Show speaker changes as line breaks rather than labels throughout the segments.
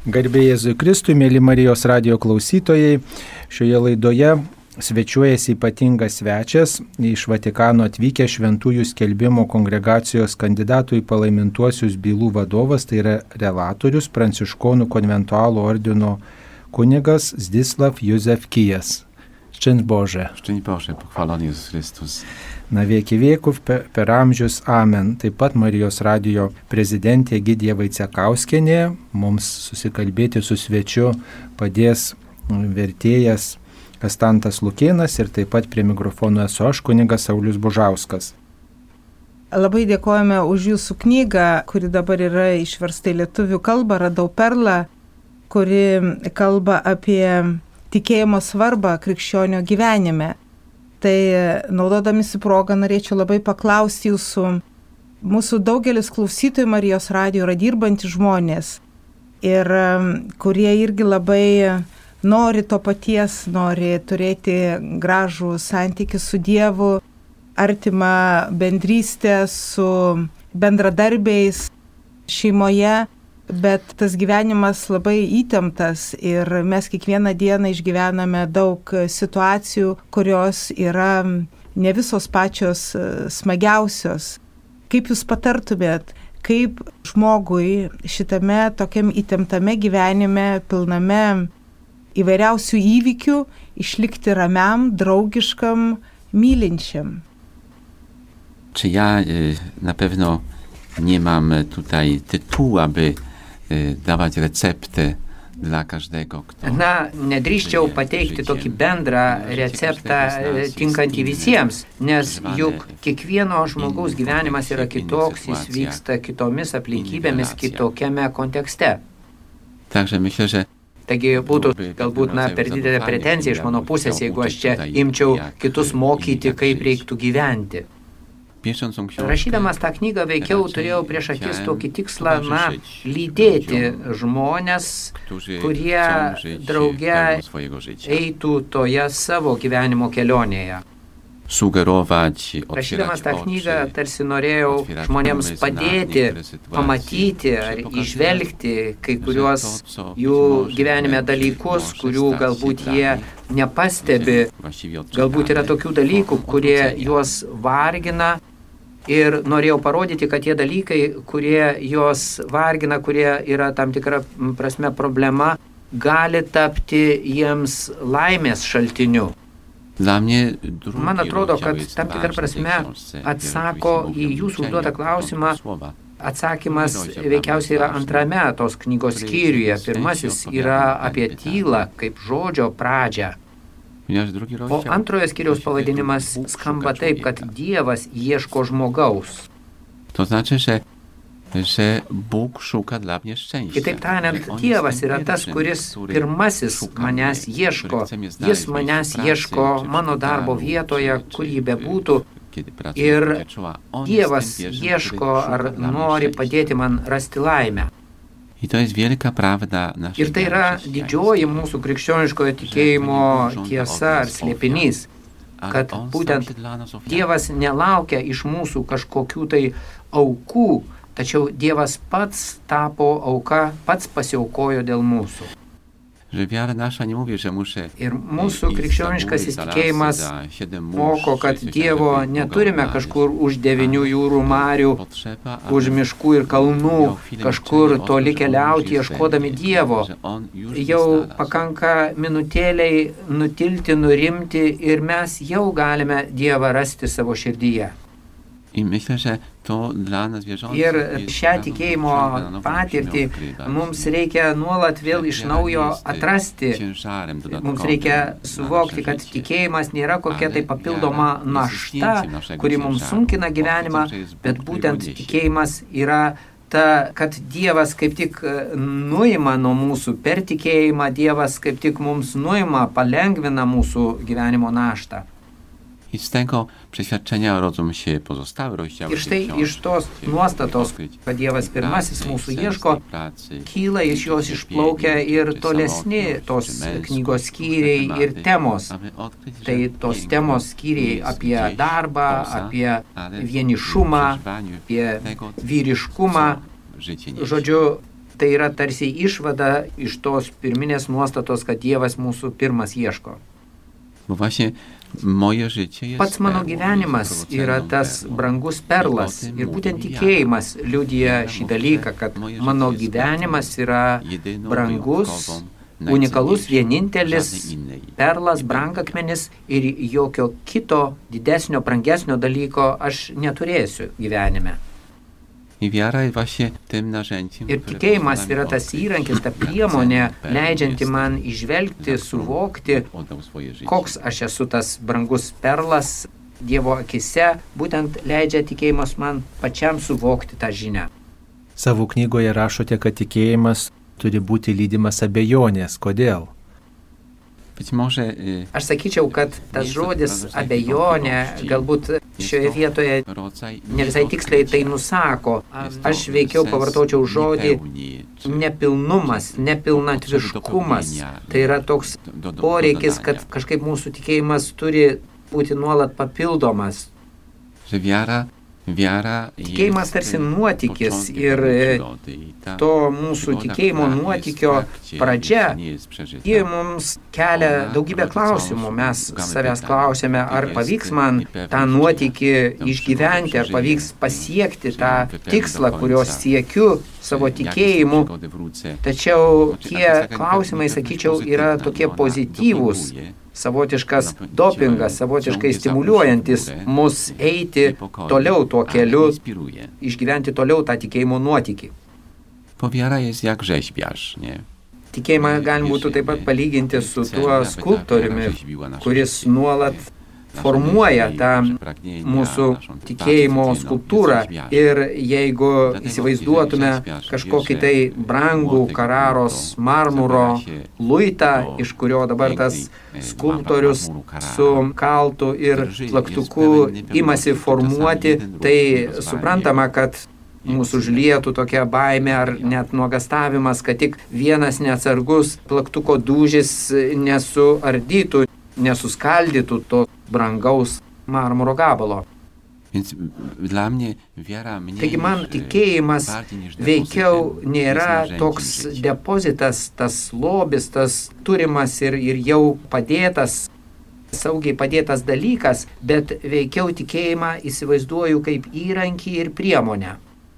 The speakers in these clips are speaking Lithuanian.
Garbė Jėzui Kristui, mėly Marijos radijo klausytojai, šioje laidoje svečiuojasi ypatingas svečias, iš Vatikano atvykęs Šventųjų skelbimo kongregacijos kandidatų į palaimintuosius bylų vadovas, tai yra relatorius Pranciškonų konventualų ordino kunigas Zdzisław Józef Kijas. Szczęść Boże.
Szczęść Boże, pochwalony Jezus Chrystus.
Na vieki vieków per amžius amen. Taip pat Marijos radijo prezidentė Egidija Vaicekauskienė mums susikalbėti su svečiu padės vertėjas Kastantas Lukėnas ir taip pat prie mikrofono esu aš, kunigas Saulius Bužauskas.
Labai dėkojame už jūsų knygą, kuri dabar yra išversta į lietuvių kalbą, Radau perlą, kuri kalba apie tikėjimo svarbą krikščionio gyvenime. Tai naudodamisi progą norėčiau labai paklausti jūsų, mūsų daugelis klausytojų Marijos radijo yra dirbantys žmonės ir kurie irgi labai nori to paties, nori turėti gražų santykį su Dievu, artimą bendrystę su bendradarbiais šeimoje, bet tas gyvenimas labai įtemptas ir mes kiekvieną dieną išgyvename daug situacijų, kurios yra ne visos pačios smagiausios. Kaip jūs patartumėt, kaip žmogui šitame tokiam įtemptame gyvenime, pilname įvairiausių įvykių, išlikti ramiam, draugiškam, mylinčiam?
Czy ja na pewno nie mam tutaj tytułu, aby dawać receptę dla każdego, kto...
Nedrįsčiau pateikti tokį bendrą receptą tinkantį visiems, nes juk kiekvieno žmogaus gyvenimas yra kitoks, jis vyksta kitomis aplinkybėmis, kitokiame kontekste.
Także myślę, że
Taigi būtų galbūt per didelė pretenzija iš mano pusės, jeigu aš čia imčiau kitus mokyti, kaip reiktų gyventi. Rašydamas tą knygą veikiau turėjau prieš akis tokį tikslą, lydėti žmonės, kurie drauge eitų toje savo gyvenimo kelionėje. Rašydamas tą knygą tarsi norėjau žmonėms padėti, pamatyti ar įžvelgti kai kuriuos jų gyvenime dalykus, kurių galbūt jie nepastebi. Galbūt yra tokių dalykų, kurie juos vargina. Ir norėjau parodyti, kad tie dalykai, kurie juos vargina, kurie yra tam tikra prasme problema, gali tapti jiems laimės šaltiniu. Man atrodo, kad tam tikra prasme atsako į jūsų užduotą klausimą. Atsakymas veikiausiai yra antrame tos knygos skyriuje. Pirmasis yra apie tylą kaip žodžio pradžią. O antrojo skyriaus pavadinimas skamba taip, kad Dievas ieško žmogaus.
To znaczy, że Bóg szuka dla mnie szczęścia.
Kitaip tariant, Dievas yra tas, kuris pirmasis manęs ieško. Jis manęs ieško mano darbo vietoje, kur jį bebūtų. Ir Dievas ieško ar nori padėti man rasti laimę. Ir tai yra didžioji mūsų krikščioniškojo tikėjimo tiesa ar slėpinys, kad būtent Dievas nelaukia iš mūsų kažkokių tai aukų, tačiau Dievas pats tapo auka, pats pasiaukojo dėl mūsų. Ir mūsų krikščioniškas įtikėjimas moko, kad Dievo neturime kažkur už 9 jūrų marių, už miškų ir kalnų, kažkur toli keliauti ieškodami Dievo. Jau pakanka minutėliai nutilti, nurimti ir mes jau galime Dievą rasti savo širdyje. Ir šią tikėjimo patirtį mums reikia nuolat vėl iš naujo atrasti. Mums reikia suvokti, kad tikėjimas nėra kokia tai papildoma našta, kuri mums sunkina gyvenimą, bet būtent tikėjimas yra kad Dievas kaip tik nuima nuo mūsų per tikėjimą, Dievas kaip tik mums nuima, palengvina mūsų gyvenimo naštą.
I z tego przeświadczenia rodzą się pozostałe rozdziały.
Ir štai iš tos nuostatos, kad Dievas pirmasis mūsų ieško, kyla iš jos išplaukia ir tolesni tos knygos skyriai ir temos. Tai tos temos skyriai apie darbą, apie vienišumą, apie vyriškumą. Žodžiu, Tai yra tarsi išvada iš tos pirminės nuostatos, kad Dievas mūsų pirmas ieško. Pats mano gyvenimas yra tas brangus perlas ir būtent tikėjimas liudija šį dalyką, kad mano gyvenimas yra brangus, unikalus, vienintelis perlas, brangakmenis ir jokio kito didesnio, brangesnio dalyko aš neturėsiu gyvenime. Ir tikėjimas yra tas įrankis, ta priemonė, leidžianti man įžvelgti, suvokti, koks aš esu tas brangus perlas Dievo akise, būtent leidžia tikėjimas man pačiam suvokti tą žinią.
Savo knygoje rašote, kad tikėjimas turi būti lydimas abejonės. Kodėl?
Aš sakyčiau, kad tas žodis abejonė galbūt šioje vietoje ne visai tiksliai tai nusako. Aš veikiau pavartočiau žodį nepilnumas, nepilnatviškumas. Tai yra toks poreikis, kad kažkaip mūsų tikėjimas turi būti nuolat papildomas. Tikėjimas tarsi nuotykis ir to mūsų tikėjimo nuotykio pradžia, ji mums kelia daugybę klausimų. Mes savęs klausėme, ar pavyks man tą nuotykį išgyventi, ar pavyks pasiekti tą tikslą, kurio siekiu savo tikėjimu. Tačiau tie klausimai, sakyčiau, yra tokie pozityvūs. Savotiškas dopingas, savotiškai stimuliuojantis mus eiti toliau tuo keliu, išgyventi toliau tą tikėjimo nuotykį. Tikėjimą galima būtų taip pat palyginti su tuo skulptoriumi, kuris nuolat formuoja tą mūsų tikėjimo skulptūrą. Ir jeigu įsivaizduotume kažkokį tai brangų Kararos marmuro luitą, iš kurio dabar tas skulptorius su kaltu ir plaktuku imasi formuoti, tai suprantama, kad mūsų užlietų tokia baimė ar net nuogastavimas, kad tik vienas neatsargus plaktuko dūžis nesuardytų, nesuskaldytų to brangaus marmuro gabalo. Taigi man tikėjimas veikiau nėra toks depozitas, tas lobis, tas turimas ir jau padėtas, saugiai padėtas dalykas, bet veikiau tikėjimą įsivaizduoju kaip įrankį ir priemonę.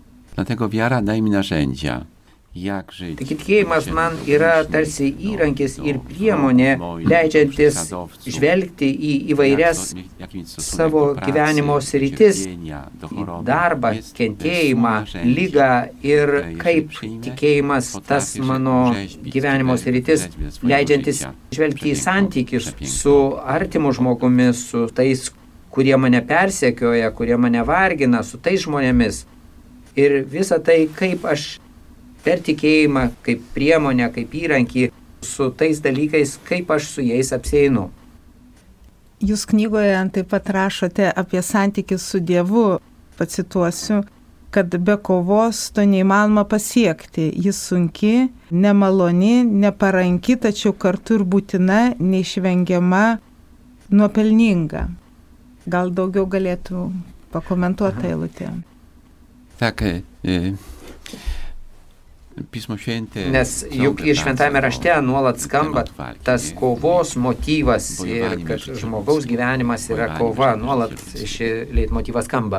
Taigi tikėjimas man yra tarsi įrankis ir priemonė, leidžiantis žvelgti į įvairias savo gyvenimo sritis, į darbą, kentėjimą, ligą ir kaip tikėjimas tas mano gyvenimo sritis, leidžiantis žvelgti į santykius su artimu žmogumi, su tais, kurie mane persekioja, kurie mane vargina, su tais žmonėmis. Ir visa tai, kaip aš per tikėjimą, kaip priemonę, kaip įrankį, su tais dalykais, kaip aš su jais apsieinu.
Jūs knygoje taip pat rašote apie santykius su Dievu. Pacituosiu, kad be kovos to neįmanoma pasiekti. Jis sunki, nemaloni, neparanki, tačiau kartu ir būtina, neišvengiama, nuopelninga. Gal daugiau galėtų pakomentuoti tą eilutę?
Nes juk ir šventame rašte nuolat skamba tas kovos motyvas ir kad žmogaus gyvenimas yra kova, nuolat ši leitmotyvas skamba.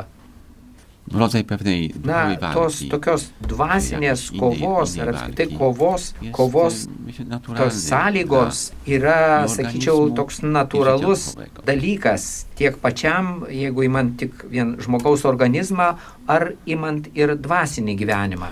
Na, tos tokios dvasinės kovos ar apskritai kovos tos sąlygos yra, sakyčiau, toks natūralus dalykas tiek pačiam, jeigu imant tik vien žmogaus organizmą, ar imant ir dvasinį gyvenimą.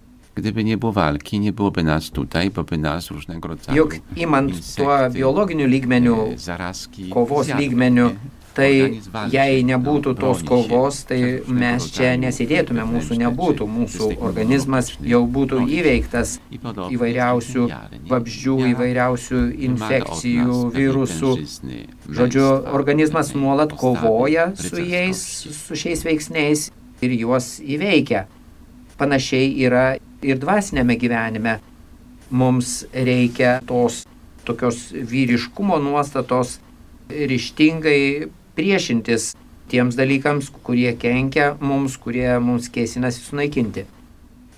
Juk imant tuo biologiniu lygmeniu, kovos lygmeniu, tai jei nebūtų tos kovos, tai mes čia nesėdėtume, mūsų nebūtų, mūsų organizmas jau būtų įveiktas įvairiausių vabzdžių, įvairiausių infekcijų, virusų. Žodžiu, organizmas nuolat kovoja su jais, su šiais veiksniais ir juos įveikia. Panašiai yra ir dvasinėme gyvenime. Mums reikia tos tokios vyriškumo nuostatos ryžtingai priešintis tiems dalykams, kurie kenkia mums, kurie mums kėsinasi sunaikinti.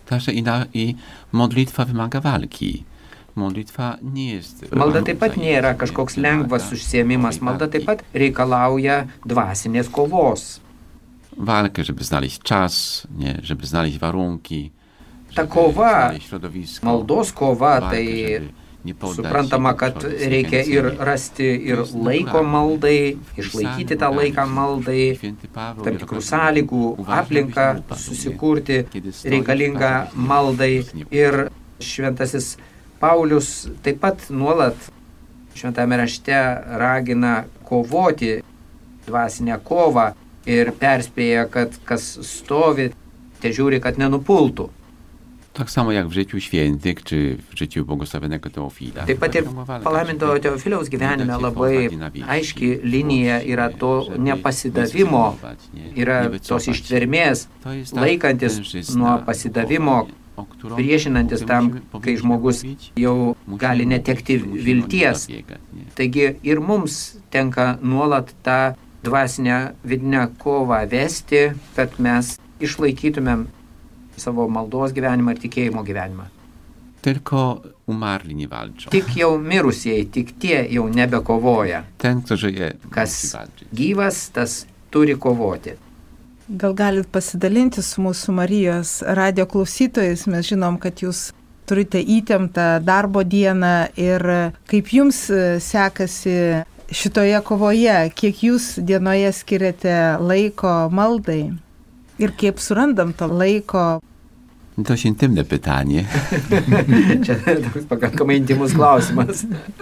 Także i modlitwa wymaga walki. Modlitwa nie jest...
Malda taip pat nėra kažkoks lengvas užsiėmimas, malda taip pat reikalauja dvasinės kovos.
Walkę, żeby znaleźć czas, nie, żeby znaleźć warunki.
Ta kova, maldos kova, tai suprantama, kad reikia ir rasti ir laiko maldai, išlaikyti tą laiką maldai, tam tikrų sąlygų, aplinką susikurti reikalingą maldai. Ir šventasis Paulius taip pat nuolat šventame rašte ragina kovoti dvasinę kovą ir perspėja, kad kas stovi, te žiūri, kad nenupultų.
Tak samo jak w życiu świętych, czy w życiu błogosławionego Teofila.
Taip pat ir palaiminto Teofiliaus gyvenime labai aiški linija yra to nepasidavimo, yra tos ištvermės, laikantis nuo pasidavimo, priešinantis tam, kai žmogus jau gali netekti vilties. Taigi ir mums tenka nuolat tą dvasinę vidinę kovą vesti, kad mes išlaikytumėm savo maldos gyvenimą ir tikėjimo gyvenimą.
Tylko umarli nie walczą.
Tik jau mirusieji, tik tie jau nebekovoja.
Ten, kto żyje,
kas gyvas, tas turi kovoti.
Gal galit pasidalinti su mūsų Marijos radio klausytojais, mes žinom, kad jūs turite įtemptą darbo dieną ir kaip jums sekasi šitoje kovoje, kiek jūs dienoje skiriate laiko maldai ir kaip surandam to laiko.
Dość intymne pytanie.
Čia toks pakankamai intimus klausimas.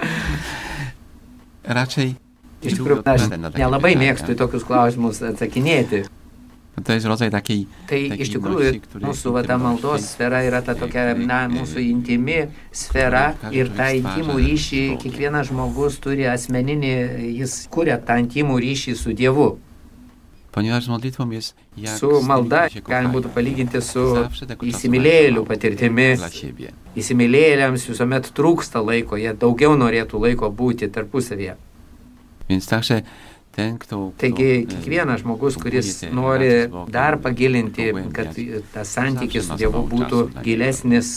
Raczej...
Iš tikrųjų, aš nelabai mėgstu į tokius klausimus atsakinėti.
To jest rodzaj takiej...
Tai iš tikrųjų, mūsų ta maldos sfera yra ta tokia, mūsų intimi sfera ir tą intimų ryšį kiekvienas žmogus turi asmeninį, jis kuria tą intimų ryšį su Dievu.
Ponieważ modlitwą jest jak
su malda galima būtų palyginti su įsimylėjėlių patirtimi. Įsimylėjėliams visuomet trūksta laiko, jie daugiau norėtų laiko būti tarpusavyje.
Więc także ten, kto...
Taigi kiekvienas žmogus, kuris nori dar pagilinti, kad tas santykis su Dievu būtų gilesnis,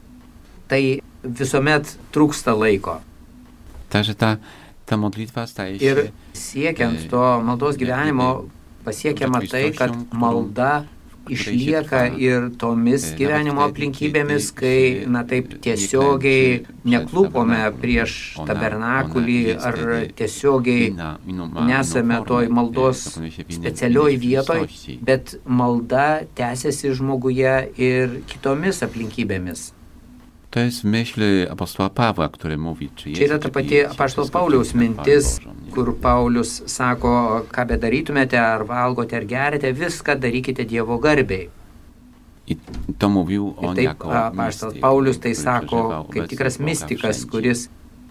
tai visuomet trūksta laiko.
Takže ta modlitwa staje się...
Ir siekiant to maldos gyvenimo pasiekiama tai, kad malda išlieka ir tomis gyvenimo aplinkybėmis, kai, taip tiesiogiai neklūpome prieš tabernakulį ar tiesiogiai nesame toj maldos specialioj vietoj, bet malda tęsiasi žmoguje ir kitomis aplinkybėmis.
To jest myśl apostoła Pawła, który mówi, czy jest...
Čia yra ta pati apaštalo Pauliaus mintis, kur Paulius sako, ką bedarytumėte, ar valgote, ar geriate, viską darykite Dievo garbei.
I to mówił on
jako apaštalas Paulius tai sako, kaip tikras mistikas, kuris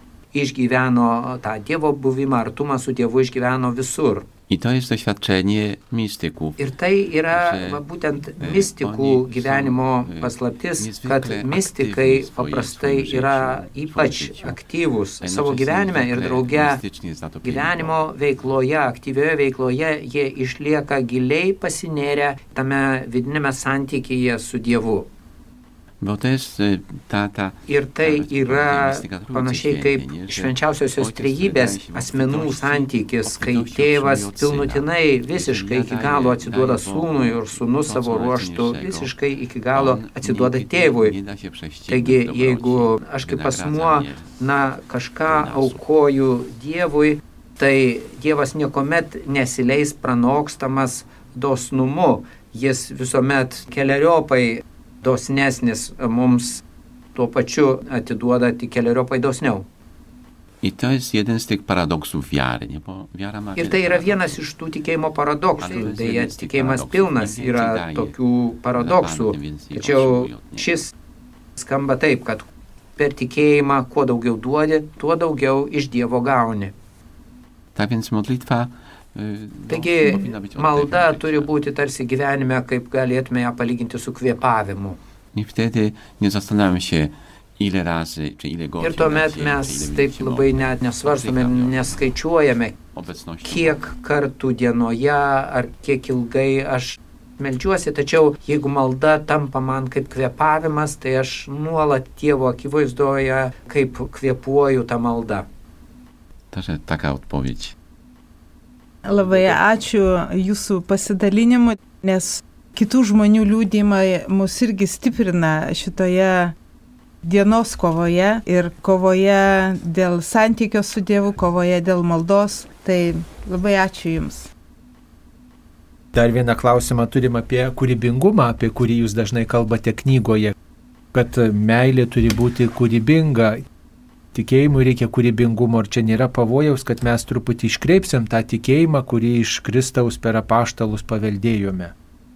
išgyveno tą Dievo buvimą, artumą su Dievu išgyveno visur.
I to jest doświadczenie mistyków.
Ir tai yra būtent mistikų gyvenimo paslaptis, kad mistikai paprastai yra ypač aktyvūs savo gyvenime ir drauge gyvenimo veikloje, aktyvioje veikloje, jie išlieka giliai pasinėrę tame vidinėme santykyje su Dievu.
Bo to jest
ir tai yra panašiai kaip švenčiausiosios trejybės asmenų santykis, kai tėvas pilnutinai visiškai iki galo atsiduoda sūnui ir sūnus savo ruožtu visiškai iki galo atsiduoda tėvui. Taigi, jeigu aš kaip asmuo, kažką aukoju Dievui, tai Dievas niekuomet nesileis pranokstamas dosnumu, jis visuomet keleriopai dosnesnis mums tuo pačiu atiduoda tik keleriopai dosniau.
I to jest jeden z tych paradoksów wiary, nie? Bo wiara ma...
Ir tai yra vienas iš tų tikėjimo paradoksų. Deja, tikėjimas pilnas yra tokių paradoksų. Tačiau šis skamba taip, kad per tikėjimą kuo daugiau duodi, tuo daugiau iš Dievo gauni.
Tak więc modlitwa...
Taigi, malda turi būti tarsi gyvenime, kaip galėtume ją palyginti su kvėpavimu.
I wtedy nie zastanawiam się, ile razy, czy ile godzin.
Ir tuomet mes taip labai net nesvarstome, neskaičiuojame, kiek kartų dienoje ar kiek ilgai aš meldžiuosi, tačiau jeigu malda tampa man kaip kvėpavimas, tai aš nuolat Dievo akivaizdoje kaip kvėpuoju tą maldą.
Takže taka odpowiedź.
Labai ačiū jūsų pasidalinimu, nes kitų žmonių liudijimai mus irgi stiprina šitoje dienos kovoje ir kovoje dėl santykio su Dievu, kovoje dėl maldos. Tai labai ačiū Jums.
Dar vieną klausimą turim apie kūrybingumą, apie kurį jūs dažnai kalbate knygoje, kad meilė turi būti kūrybinga. Tikėjimui reikia kūrybingumo, ir čia nėra pavojaus, kad mes truputį iškreipsim tą tikėjimą, kurį iš Kristaus per apaštalus paveldėjome.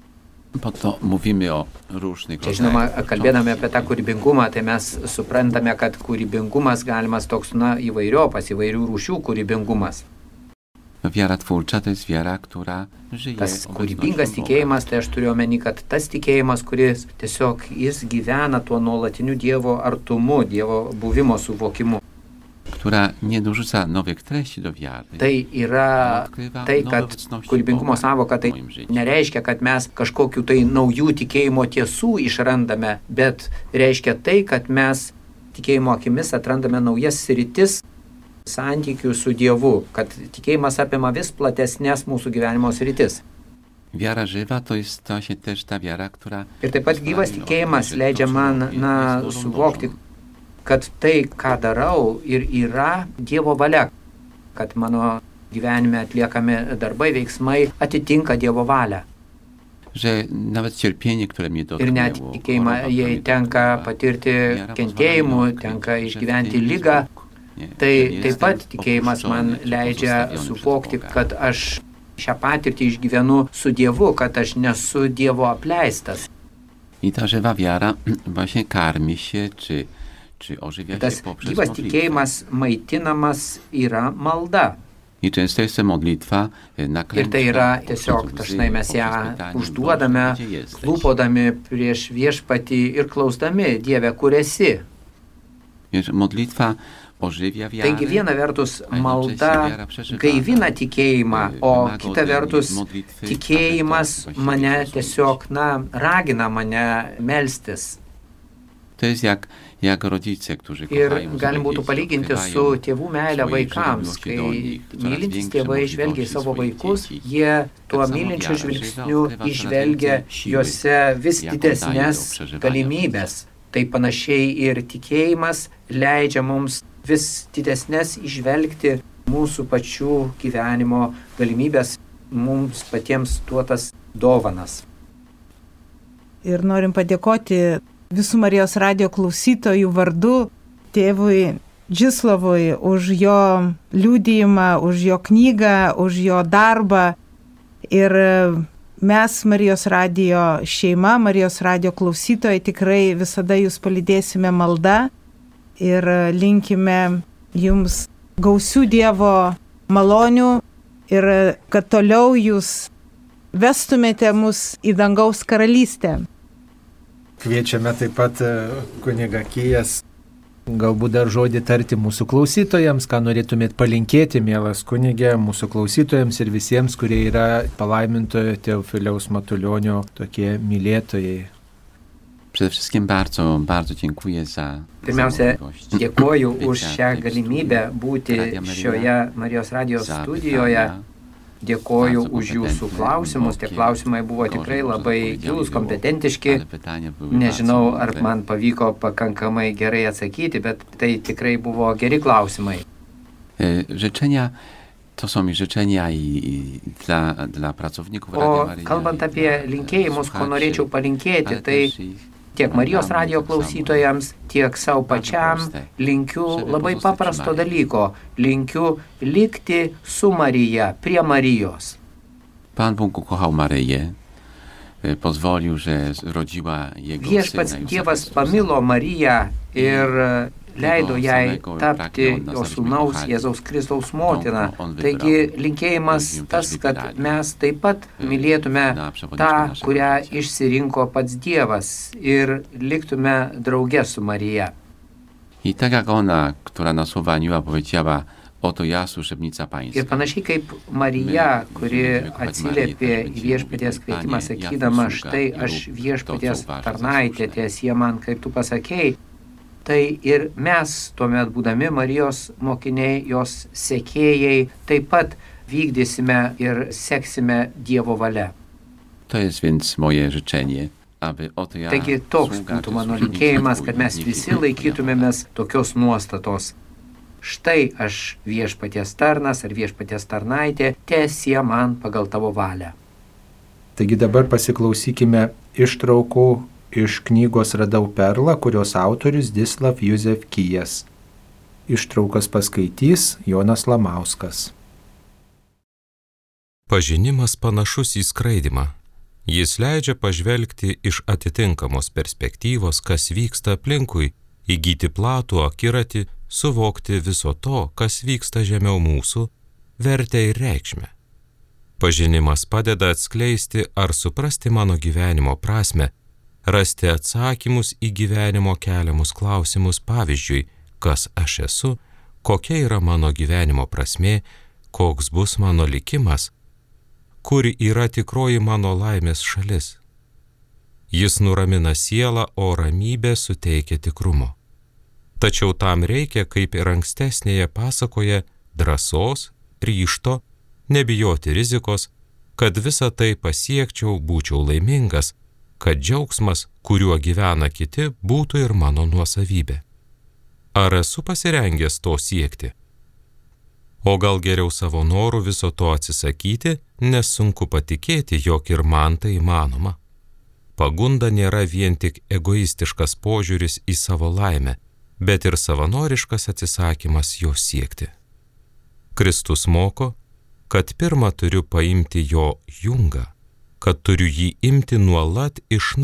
Po to mówimy o różnych
Čia žinoma, kalbėdami apie tą kūrybingumą, tai mes suprantame, kad kūrybingumas galimas toks, įvairiopas, įvairių rūšių kūrybingumas.
Wiara twórcza to jest wiara, która żyje.
Tas kūrybingas tikėjimas, tai aš turiu omeny, kad tas tikėjimas, kuris tiesiog jis gyvena tuo nuolatiniu Dievo artumu, Dievo buvimo suvokimu.
Która nie dorzuca nowych treści do wiary.
Tai yra tai, kad kūrybingumo sąvoka tai nereiškia, kad mes kažkokių tai naujų tikėjimo tiesų išrandame, bet reiškia tai, kad mes tikėjimo akimis atrandame naujas sritis santykių su Dievu, kad tikėjimas apima vis platesnės mūsų gyvenimo sritis.
Wiara żywa to jest właśnie też ta wiara, która...
Ir taip pat gyvas tikėjimas leidžia man suvokti, kad tai, ką darau, ir yra Dievo valia, kad mano gyvenime atliekami darbai, veiksmai atitinka Dievo valią.
Że nawet cierpienie, które mnie dotknęło...
Ir net tikėjimą jai tenka patirti kentėjimų, tenka išgyventi ligą. Tai taip pat tikėjimas man leidžia suvokti, kad aš šią patirtį išgyvenu su Dievu, kad aš nesu Dievo apleistas.
I ta żywa wiara właśnie karmi się, czy ożywia
Tas
się poprzez
gyvas
modlitwę.
tikėjimas maitinamas yra malda.
I często jest to modlitwa naklęczna.
Ir tai yra tiesiog dažnai mes ją užduodame, lūpodami prieš viešpatį ir klausdami, Dieve, kur esi.
Wiesz, modlitwa ożywia wiarę.
Taigi viena vertus malda gaivina tikėjimą, o kita vertus tikėjimas mane tiesiog, ragina mane melstis.
To jest jak rodzice, którzy
Ir
kochają
galim būtų palyginti su tėvų meilė vaikams, kai mylintys tėvai žvelgia į savo vaikus, jie tuo mylinčiu žvilgsniu išvelgia juose vis didesnės galimybės. Tai panašiai ir tikėjimas leidžia mums vis didesnės išvelgti mūsų pačių gyvenimo galimybės, mums patiems duotas dovanas.
Ir norim padėkoti visų Marijos radijo klausytojų vardu tėvui Džislavui už jo liudijimą, už jo knygą, už jo darbą. Ir mes, Marijos radijo šeima, Marijos radijo klausytojai, tikrai visada jūs palydėsime malda ir linkime jums gausių Dievo malonių ir kad toliau jūs vestumėte mus į dangaus karalystę.
Kviečiame taip pat kunigą Kijas, galbūt dar žodį tarti mūsų klausytojams, ką norėtumėt palinkėti, mielas kunigė, mūsų klausytojams ir visiems, kurie yra palaimintojo Teofiliaus Matulionio tokie mylėtojai.
Przede wszystkim bardzo, bardzo dziękuję za
Pirmiausia,
możliwość
dėkoju už
bycia
šią
tutaj w
galimybę
studiu
būti
Radia Maryja,
šioje Marijos radijos
za
studijoje.
pytania.
Dėkoju
Bardzo
už jūsų
kompetentne,
klausimus. Tie
głębokie,
klausimai buvo
gorzej
tikrai
może
labai
powiedziane
gilūs,
było,
kompetentiški.
ale pytania były
Nežinau,
bardzo
ar
mądre.
man pavyko pakankamai gerai atsakyti, bet tai tikrai buvo geri klausimai.
Życzenia to są życzenia i dla pracowników Radia
O
Maryja,
kalbant
i
apie
dla
linkėjimus, ko
słuchaczy,
norėčiau palinkėti,
ale
tai
też i
tiek Marijos radijo klausytojams, tiek savo pačiam linkiu labai paprasto dalyko. Linkiu likti su Marija, prie Marijos.
Pan Bóg ukochał Maryję, pozwolił, że rodziła jego
Viešpats
syna
Dievas
Józefa
pamilo Mariją ir leido jai tapti jo sūnaus Jėzaus Kristaus motina. Taigi linkėjimas tas, kad mes taip pat mylėtume tą, kurią išsirinko pats Dievas ir liktume drauge su Marija.
I tak jak ona, która na słowa anioła powiedziała, Oto ja, służebnica Pańska.
Ir panašiai kaip Marija, kuri atsiliepė į viešpaties kvietimą, sakydama, štai aš viešpaties tarnaitė, tiesie man, kaip tu pasakėjai, tai ir mes, tuomet būdami Marijos mokiniai, jos sekėjai, taip pat vykdysime ir seksime Dievo valia.
To jest więc moje życzenie, aby oto ja...
Taigi toks būtų mano linkėjimas, kad mes visi laikytumėmės tokios nuostatos. Štai aš viešpaties tarnas ar viešpaties tarnaitė, tiesie man pagal tavo valią.
Taigi dabar pasiklausykime ištraukų iš knygos Radau perlą, kurios autorius Zdzislav Józef Kijas. Ištraukas paskaitys Jonas Lamauskas.
Pažinimas panašus į skraidymą. Jis leidžia pažvelgti iš atitinkamos perspektyvos, kas vyksta aplinkui, įgyti platų akiratį, suvokti viso to, kas vyksta žemiau mūsų, vertę ir reikšmę. Pažinimas padeda atskleisti ar suprasti mano gyvenimo prasmę, rasti atsakymus į gyvenimo keliamus klausimus, pavyzdžiui, kas aš esu, kokia yra mano gyvenimo prasmė, koks bus mano likimas, kur yra tikroji mano laimės šalis. Jis nuramina sielą, o ramybė suteikia tikrumo. Tačiau tam reikia, kaip ir ankstesnėje pasakoje, drąsos, ryžto, nebijoti rizikos, kad visą tai pasiekčiau, būčiau laimingas, kad džiaugsmas, kuriuo gyvena kiti, būtų ir mano nuosavybė. Ar esu pasirengęs to siekti? O gal geriau savo norų viso to atsisakyti, nes sunku patikėti, jog ir man tai įmanoma. Pagunda nėra vien tik egoistiškas požiūris į savo laimę, bet ir savanoriškas atsisakymas jos siekti. Kristus moko, kad pirmą turiu paimti jo jungą, kad turiu jį imti nuolat iš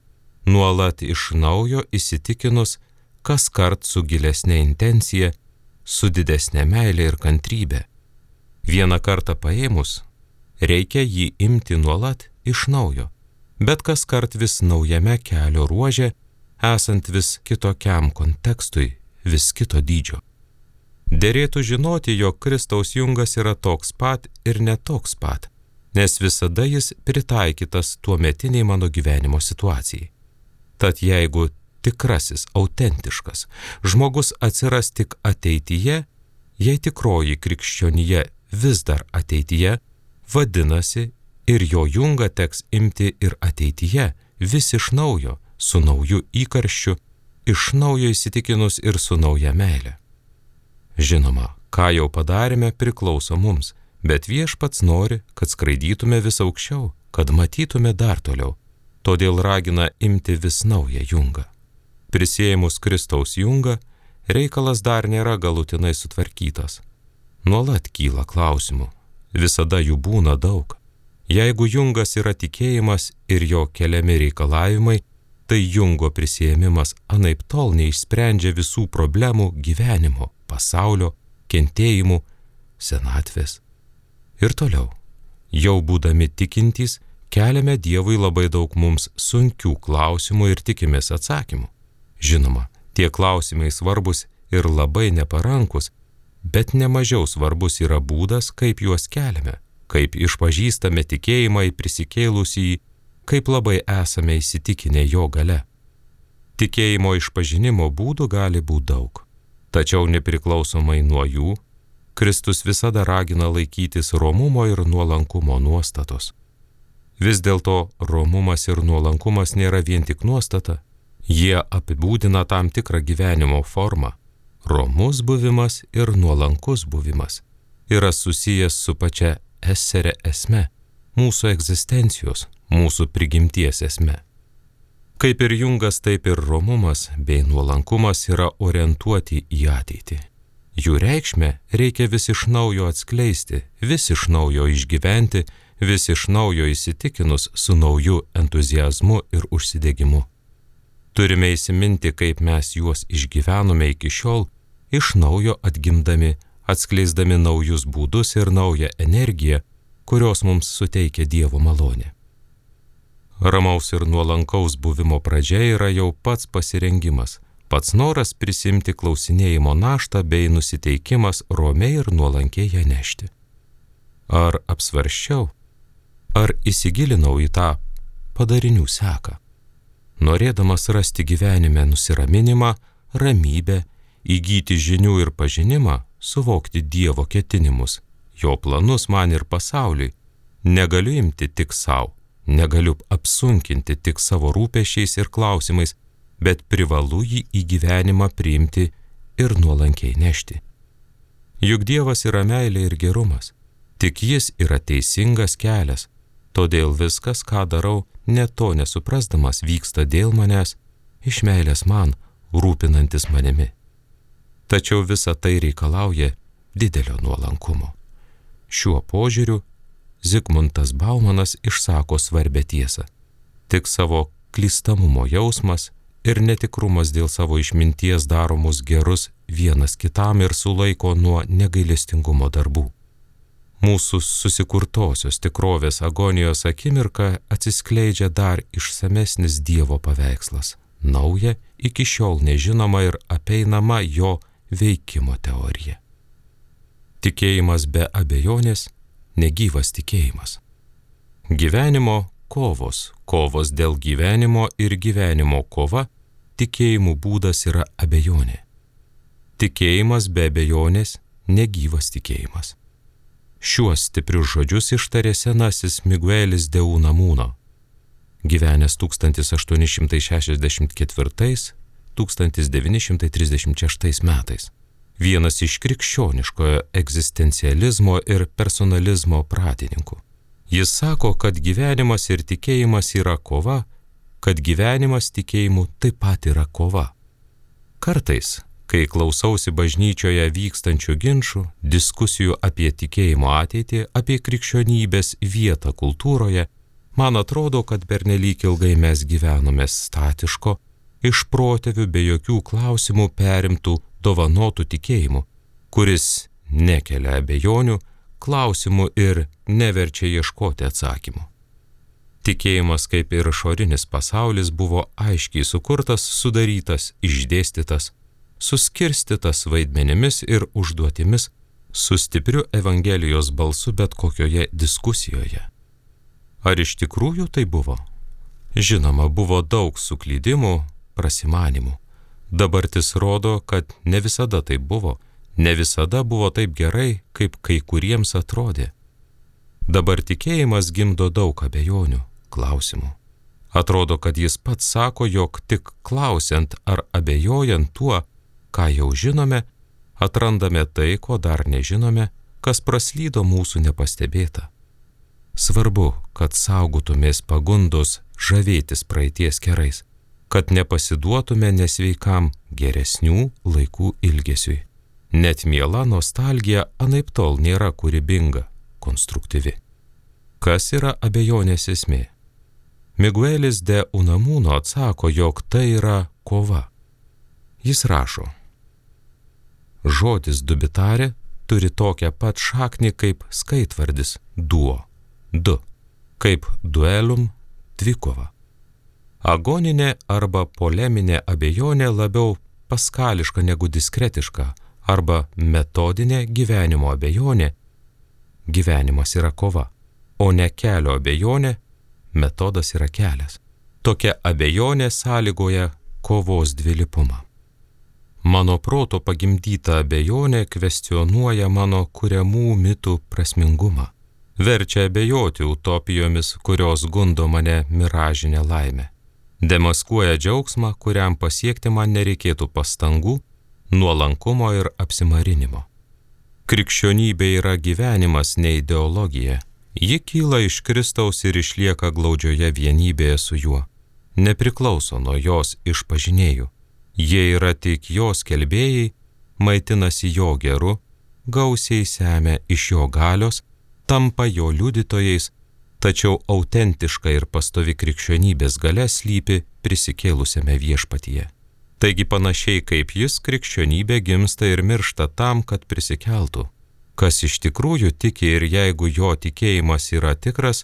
naujo įsitikinus, kas kart su gilesnė intencija, su didesnė meilė ir kantrybė. Vieną kartą paėmus, reikia jį imti nuolat iš naujo, bet kas kart vis naujame kelio ruože, esant vis kitokiam kontekstui, vis kito dydžio. Derėtų žinoti, jog Kristaus jungas yra toks pat ir netoks pat, nes visada jis pritaikytas tuometiniai mano gyvenimo situacijai. Tad jeigu tikrasis, autentiškas žmogus atsiras tik ateityje, jei tikroji krikščionija vis dar ateityje, vadinasi, ir jo jungą teks imti ir ateityje, vis iš naujo, su nauju įkarščiu, iš naujo įsitikinus ir su nauja meilė. Žinoma, ką jau padarėme, priklauso mums, bet Viešpats nori, kad skraidytume vis aukščiau, kad matytume dar toliau, todėl ragina imti vis naują jungą. Prisiėmus Kristaus jungą, reikalas dar nėra galutinai sutvarkytas. Nuolat kyla klausimų, visada jų būna daug. Jeigu jungas yra tikėjimas ir jo keliami reikalavimai, tai jungo prisiėmimas anaiptol neišsprendžia visų problemų gyvenimo, pasaulio, kentėjimų, senatvės. Ir toliau, jau būdami tikintys, keliame Dievui labai daug mums sunkių klausimų ir tikimės atsakymų. Žinoma, tie klausimai svarbus ir labai neparankus, bet nemažiau svarbus yra būdas, kaip juos keliame, kaip išpažįstame tikėjimą į prisikėlusįjį, kaip labai esame įsitikinę jo gale. Tikėjimo išpažinimo būdų gali būti daug, tačiau nepriklausomai nuo jų, Kristus visada ragina laikytis romumo ir nuolankumo nuostatos. Vis dėlto romumas ir nuolankumas nėra vien tik nuostata, jie apibūdina tam tikrą gyvenimo formą. Romus buvimas ir nuolankus buvimas yra susijęs su pačia esere esme, mūsų egzistencijos, mūsų prigimties esme. Kaip ir jungas, taip ir romumas bei nuolankumas yra orientuoti į ateitį. Jų reikšmę reikia vis iš naujo atskleisti, vis iš naujo išgyventi, vis iš naujo įsitikinus su nauju entuziazmu ir užsidegimu. Turime įsiminti, kaip mes juos išgyvenome iki šiol, iš naujo atgimdami, atskleisdami naujus būdus ir naują energiją, kurios mums suteikia Dievo malonė. Ramaus ir nuolankaus buvimo pradžia yra jau pats pasirengimas, pats noras prisimti klausinėjimo naštą bei nusiteikimas romiai ir nuolankiai ją nešti. Ar apsvarščiau, ar įsigilinau į tą padarinių seką, norėdamas rasti gyvenime nusiraminimą, ramybę, įgyti žinių ir pažinimą, suvokti Dievo ketinimus, jo planus man ir pasauliui, negaliu imti tik savo, negaliu apsunkinti tik savo rūpesčiais ir klausimais, bet privalu jį į gyvenimą priimti ir nuolankiai nešti. Juk Dievas yra meilė ir gerumas, tik jis yra teisingas kelias, todėl viskas, ką darau, net to nesuprasdamas, vyksta dėl manęs, iš meilės man, rūpinantis manimi. Tačiau visa tai reikalauja didelio nuolankumo. Šiuo požiūriu Zigmundas Baumanas išsako svarbę tiesą. Tik savo klystamumo jausmas ir netikrumas dėl savo išminties daromus gerus vienas kitam ir sulaiko nuo negailestingumo darbų. Mūsų susikurtosios tikrovės agonijos akimirka atsiskleidžia dar išsamesnis Dievo paveikslas, nauja, iki šiol nežinoma ir apeinama jo veikimo teorija. Tikėjimas be abejonės – negyvas tikėjimas. Gyvenimo kovos dėl gyvenimo ir gyvenimo kova, tikėjimų būdas yra abejonė. Tikėjimas be abejonės – negyvas tikėjimas. Šiuos stiprius žodžius ištarė senasis Miguelis de Unamuno, gyvenęs 1864–1936 metais. Vienas iš krikščioniškojo egzistencializmo ir personalizmo pratininkų. Jis sako, kad gyvenimas ir tikėjimas yra kova, kad gyvenimas tikėjimu taip pat yra kova. Kartais, kai klausausi bažnyčioje vykstančių ginčų, diskusijų apie tikėjimo ateitį, apie krikščionybės vietą kultūroje, man atrodo, kad pernelyg ilgai mes gyvenome statiško, iš protėvių be jokių klausimų perimtų dovanotų tikėjimų, kuris nekelia abejonių, klausimų ir neverčia ieškoti atsakymų. Tikėjimas kaip ir išorinis pasaulis buvo aiškiai sukurtas, sudarytas, išdėstytas, suskirstytas vaidmenimis ir užduotimis su stipriu Evangelijos balsu bet kokioje diskusijoje. Ar iš tikrųjų tai buvo? Žinoma, buvo daug suklydimų, prasimanimų. Dabartis rodo, kad ne visada taip buvo, ne visada buvo taip gerai, kaip kai kuriems atrodė. Dabar tikėjimas gimdo daug abejonių, klausimų. Atrodo, kad jis pats sako, jog tik klausiant ar abejojant tuo, ką jau žinome, atrandame tai, ko dar nežinome, kas praslydo mūsų nepastebėta. Svarbu, kad saugotumės pagundos žavėtis praeities kerais, kad nepasiduotume nesveikam geresnių laikų ilgesiui. Net miela nostalgija anaiptol nėra kūrybinga, konstruktyvi. Kas yra abejonės esmė? Miguelis de Unamuno atsako, jog tai yra kova. Jis rašo: žodis dubitare turi tokią pat šaknį kaip skaitvardis duo, du, kaip duelum, dvikova. Agoninė arba poleminė abejonė labiau paskališka negu diskretiška arba metodinė gyvenimo abejonė. Gyvenimas yra kova, o ne kelio abejonė, metodas yra kelias. Tokia abejonė sąlygoja kovos dvilypumą. Mano proto pagimdyta abejonė kvestionuoja mano kuriamų mitų prasmingumą, verčia abejoti utopijomis, kurios gundo mane miražinę laimę. Demaskuoja džiaugsmą, kuriam pasiekti man nereikėtų pastangų, nuolankumo ir apsimarinimo. Krikščionybė yra gyvenimas, ne ideologija. Ji kyla iš Kristaus ir išlieka glaudžioje vienybėje su juo. Nepriklauso nuo jos išpažinėjų. Jie yra tik jos skelbėjai, maitinasi jo geru, gausiai semia iš jo galios, tampa jo liudytojais, tačiau autentiška ir pastovi krikščionybės galia slypi prisikėlusiame viešpatyje. Taigi panašiai kaip jis, krikščionybė gimsta ir miršta tam, kad prisikeltų. Kas iš tikrųjų tiki ir jeigu jo tikėjimas yra tikras,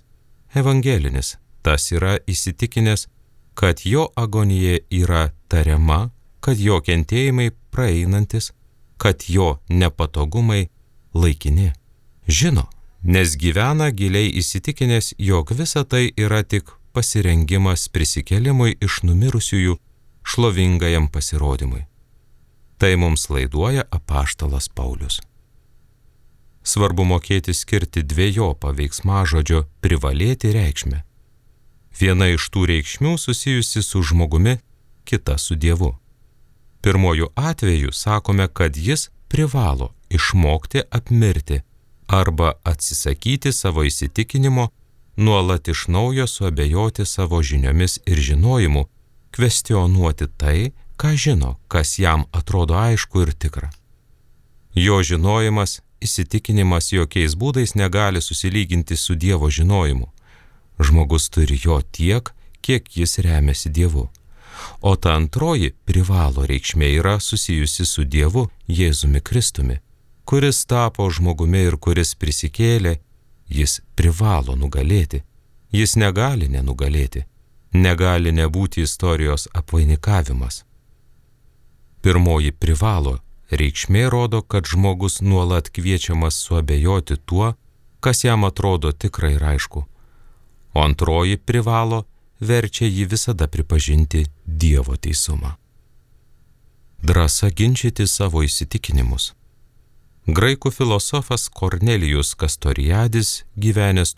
evangelinis, tas yra įsitikinęs, kad jo agonija yra tariama, kad jo kentėjimai praeinantis, kad jo nepatogumai laikini. Žino, nes gyvena giliai įsitikinęs, jog visa tai yra tik pasirengimas prisikėlimui iš numirusiųjų šlovingajam pasirodymui. Tai mums laiduoja apaštalas Paulius. Svarbu mokėti skirti dvejopą veiksmažodžio privalėti reikšmę. Viena iš tų reikšmių susijusi su žmogumi, kita su Dievu. Pirmojų atveju sakome, kad jis privalo išmokti apmirti arba atsisakyti savo įsitikinimo, nuolat iš naujo suabejoti savo žiniomis ir žinojimu, kvestionuoti tai, ką žino, kas jam atrodo aišku ir tikra. Jo žinojimas, įsitikinimas jokiais būdais negali susilyginti su Dievo žinojimu. Žmogus turi jo tiek, kiek jis remiasi Dievu. O ta antroji privalo reikšmė yra susijusi su Dievu Jėzumi Kristumi, kuris tapo žmogumi ir kuris prisikėlė. Jis privalo nugalėti. Jis negali nenugalėti. Negali nebūti istorijos apvainikavimas. Pirmoji privalo reikšmė rodo, kad žmogus nuolat kviečiamas suabejoti tuo, kas jam atrodo tikrai ir aišku. O antroji privalo verčia jį visada pripažinti Dievo teisumą. Drąsa ginčyti savo įsitikinimus. Graikų filosofas Kornelijus Kastoriadis, gyvenęs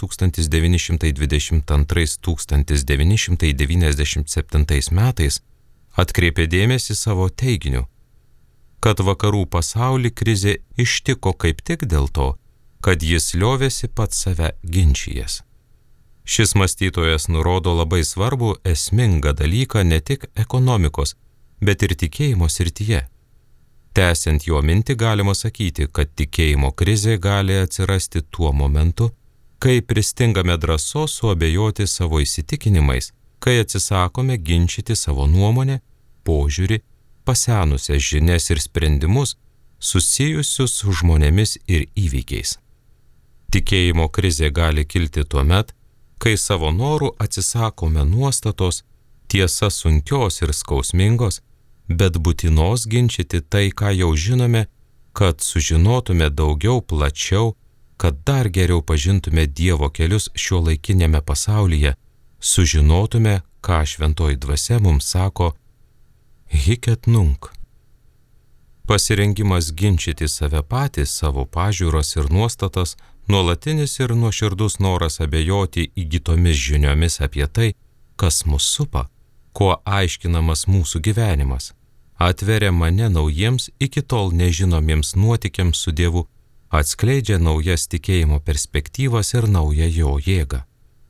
1922–1997 metais, atkreipė dėmesį savo teiginiu, kad vakarų pasaulį krizė ištiko kaip tik dėl to, kad jis liovėsi pats save ginčijęs. Šis mąstytojas nurodo labai svarbų esmingą dalyką ne tik ekonomikos, bet ir tikėjimo srityje. Tęsiant jo mintį galima sakyti, kad tikėjimo krizė gali atsirasti tuo momentu, kai pristingame drąsos suabejoti savo įsitikinimais, kai atsisakome ginčyti savo nuomonę, požiūrį, pasenusias žinias ir sprendimus susijusius su žmonėmis ir įvykiais. Tikėjimo krizė gali kilti tuomet, kai savo norų atsisakome nuostatos, tiesa sunkios ir skausmingos, bet būtinos ginčyti tai, ką jau žinome, kad sužinotume daugiau plačiau, kad dar geriau pažintume Dievo kelius šiuolaikinėme pasaulyje, sužinotume, ką šventoji dvasia mums sako hic et nunc. Pasirengimas ginčyti save patys, savo pažiūros ir nuostatas, nuolatinis ir nuoširdus noras abejoti įgytomis žiniomis apie tai, kas mus supa, kuo aiškinamas mūsų gyvenimas, atveria mane naujiems iki tol nežinomiems nuotykiams su Dievu, atskleidžia naujas tikėjimo perspektyvas ir naują jo jėgą.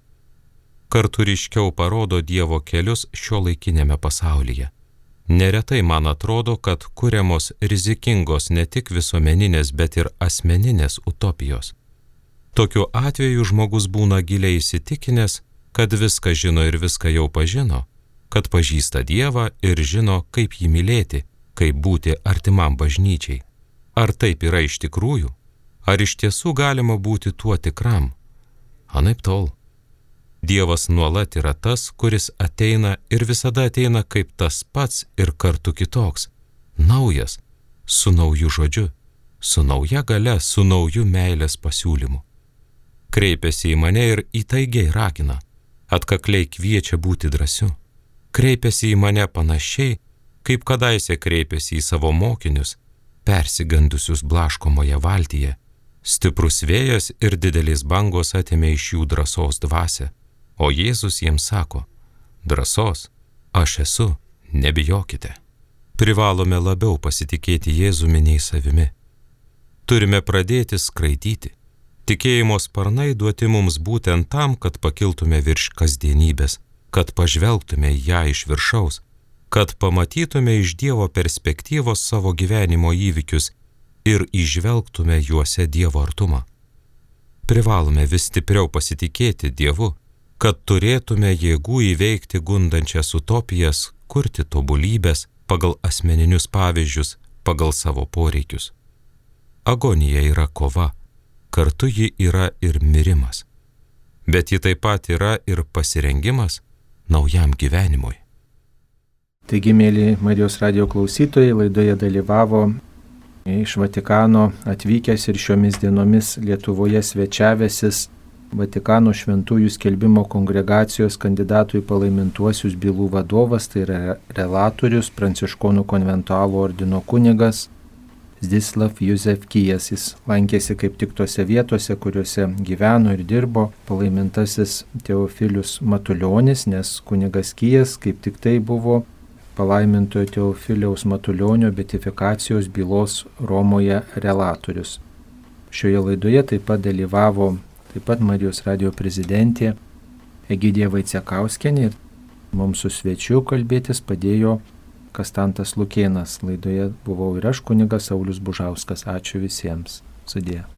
Kartu ryškiau parodo Dievo kelius šiuolaikinėme pasaulyje. Neretai man atrodo, kad kuriamos rizikingos ne tik visuomeninės, bet ir asmeninės utopijos. Tokiu atveju žmogus būna giliai įsitikinęs, kad viską žino ir viską jau pažino, kad pažįsta Dievą ir žino, kaip jį mylėti, kaip būti artimam bažnyčiai. Ar taip yra iš tikrųjų? Ar iš tiesų galima būti tuo tikram? Anaiptol. Dievas nuolat yra tas, kuris ateina ir visada ateina kaip tas pats ir kartu kitoks, naujas, su nauju žodžiu, su nauja galia, su nauju meilės pasiūlymu. Kreipiasi į mane ir įtaigiai ragina, atkakliai kviečia būti drąsiu. Kreipiasi į mane panašiai, kaip kadaise kreipiasi į savo mokinius, persigandusius blaškomoje valtyje. Stiprus vėjas ir didelės bangos atėmė iš jų drąsos dvasią, o Jėzus jiems sako, drąsos, aš esu, nebijokite. Privalome labiau pasitikėti Jėzumi nei savimi. Turime pradėti skraidyti. Tikėjimo sparnai duoti mums būtent tam, kad pakiltume virš kasdienybės, kad pažvelgtume ją iš viršaus, kad pamatytume iš Dievo perspektyvos savo gyvenimo įvykius ir įžvelgtume juose Dievo artumą. Privalome vis stipriau pasitikėti Dievu, kad turėtume jėgų įveikti gundančias utopijas, kurti tobulybės pagal asmeninius pavyzdžius, pagal savo poreikius. Agonija yra kova, kartu ji yra ir mirimas, bet ji taip pat yra ir pasirengimas naujam gyvenimui.
Taigi, mėly Marijos radijo klausytojai, laidoje dalyvavo iš Vatikano atvykęs ir šiomis dienomis Lietuvoje svečiavęsis Vatikano šventųjų skelbimo kongregacijos kandidatų į palaimintuosius bylų vadovas, tai yra relatorius, pranciškonų konventualų ordino kunigas Zdzislav Józefkijas. Jis lankėsi kaip tik tose vietose, kuriuose gyveno ir dirbo palaimintasis Teofilius Matuljonis, nes kunigas Kijas kaip tik tai buvo palaimintojo Teofiliaus Matuljonio beatifikacijos bylos Romoje relatorius. Šioje laidoje taip pat dalyvavo Marijos radijo prezidentė Egidija Vaicekauskienė ir mums su svečiu kalbėtis padėjo Kastantas Lukėnas. Laidoje buvau ir aš, kunigas Saulius Bužauskas. Ačiū visiems. Sudie.